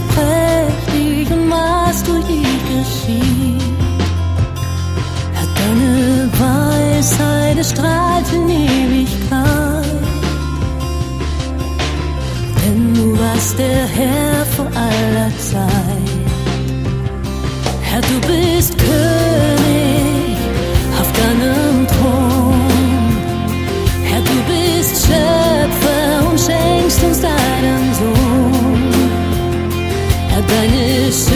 bist prächtig und was durch dich geschieht. Herr, deine Weisheit, es strahlt in Ewigkeit. Denn du warst der Herr vor aller Zeit. Herr, du bist König auf deinem Thron. Herr, du bist Schöpfer und schenkst uns deinen Sohn. Herr, deine